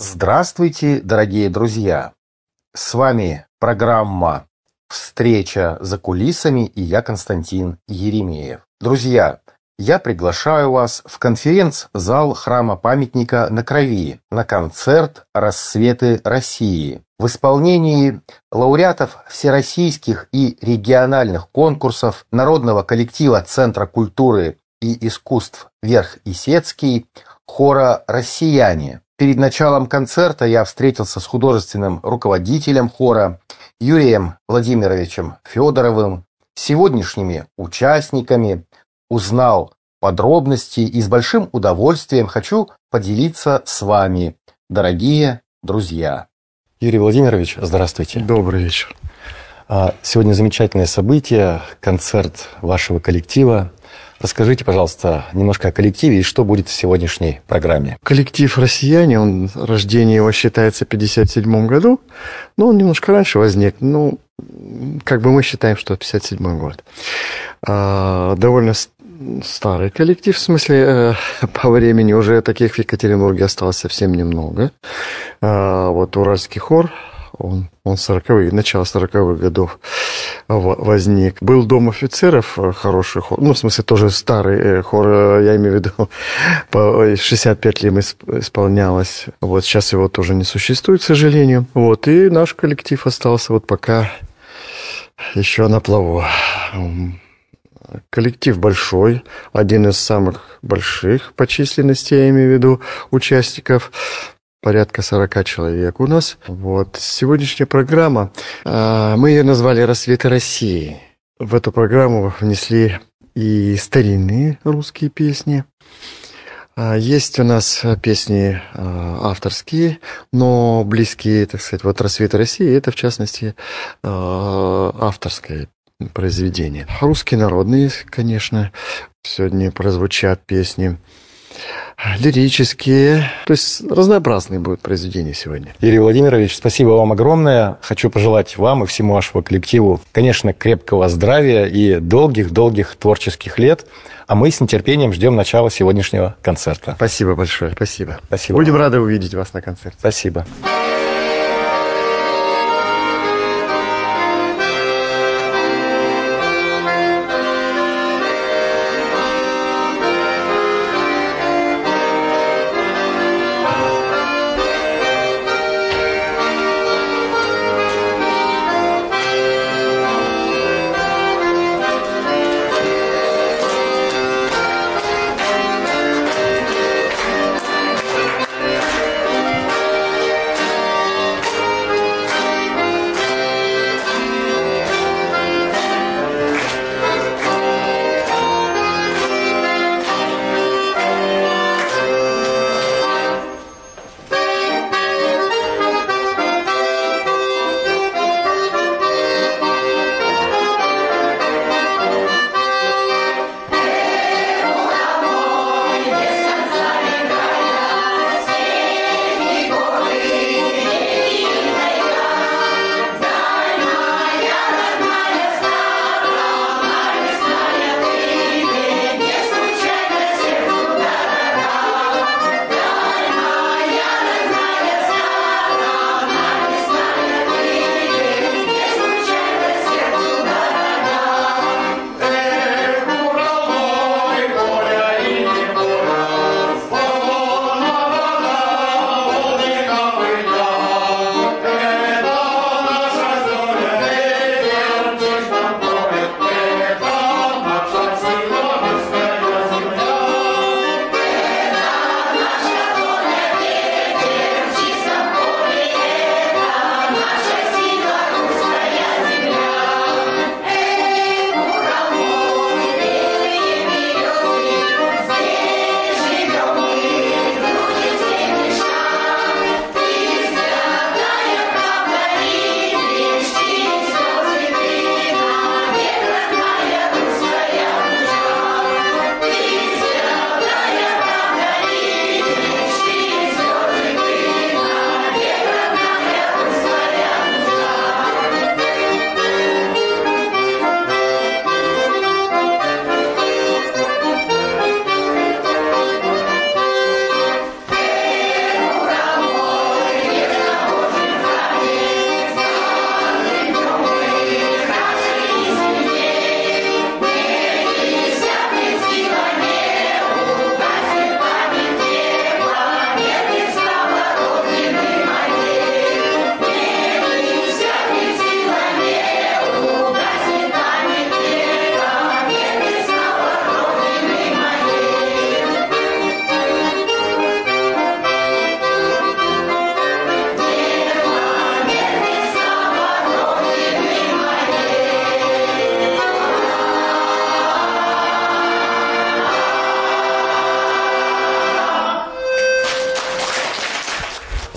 Здравствуйте, дорогие друзья! С вами программа «Встреча за кулисами» и я, Константин Еремеев. Друзья, я приглашаю вас в конференц-зал храма-памятника на Крови на концерт «Рассветы России» в исполнении лауреатов всероссийских и региональных конкурсов народного коллектива Центра культуры и искусств Верх-Исетский хора «Россияне». Перед началом концерта я встретился с художественным руководителем хора Юрием Владимировичем Федоровым, сегодняшними участниками, узнал подробности и с большим удовольствием хочу поделиться с вами, дорогие друзья. Юрий Владимирович, здравствуйте. Добрый вечер. Сегодня замечательное событие, концерт вашего коллектива. Расскажите, пожалуйста, немножко о коллективе и что будет в сегодняшней программе. Коллектив «Россияне», рождение его считается в 1957 году, но он немножко раньше возник. Мы считаем, что 1957 год. Довольно старый коллектив, в смысле, по времени уже таких в Екатеринбурге осталось совсем немного. Уральский хор, он 40-е, начало 40-х годов возник. Был Дом офицеров, хороший хор, в смысле, тоже старый хор, я имею в виду, 65 лет исполнялось. Сейчас его тоже не существует, к сожалению. И наш коллектив остался пока еще на плаву. Коллектив большой, один из самых больших по численности, я имею в виду, участников. Порядка 40 человек у нас. Сегодняшняя программа, мы ее назвали «Рассветы России». В эту программу внесли и старинные русские песни. Есть у нас песни авторские, но близкие, так сказать, «Рассветы России» — это, в частности, авторское произведение. Русские народные, конечно, сегодня прозвучат песни. Лирические, то есть разнообразные будут произведения сегодня. Юрий Владимирович, спасибо вам огромное. Хочу пожелать вам и всему вашему коллективу, конечно, крепкого здравия и долгих-долгих творческих лет. А мы с нетерпением ждем начала сегодняшнего концерта. Спасибо большое, спасибо. Спасибо. Будем рады увидеть вас на концерте. Спасибо.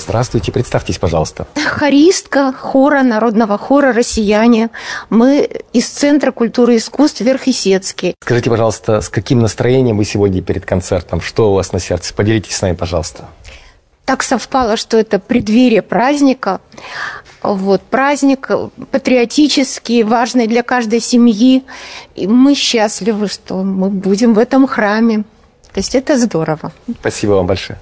Здравствуйте, представьтесь, пожалуйста. Хористка хора, народного хора «Россияне». Мы из Центра культуры и искусств Верхесецкий. Скажите, пожалуйста, с каким настроением вы сегодня перед концертом? Что у вас на сердце? Поделитесь с нами, пожалуйста. Так совпало, что это преддверие праздника. Праздник патриотический, важный для каждой семьи. И мы счастливы, что мы будем в этом храме. То есть это здорово. Спасибо вам большое.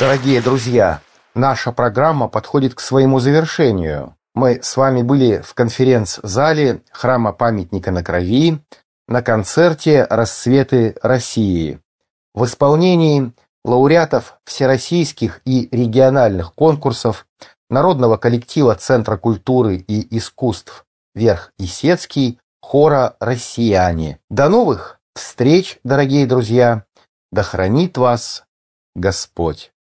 Дорогие друзья, наша программа подходит к своему завершению. Мы с вами были в конференц-зале Храма Памятника на Крови на концерте «Рассветы России» в исполнении лауреатов всероссийских и региональных конкурсов народного коллектива Центра культуры и искусств Верх-Исетский хора «Россияне». До новых встреч, дорогие друзья! Да хранит вас Господь!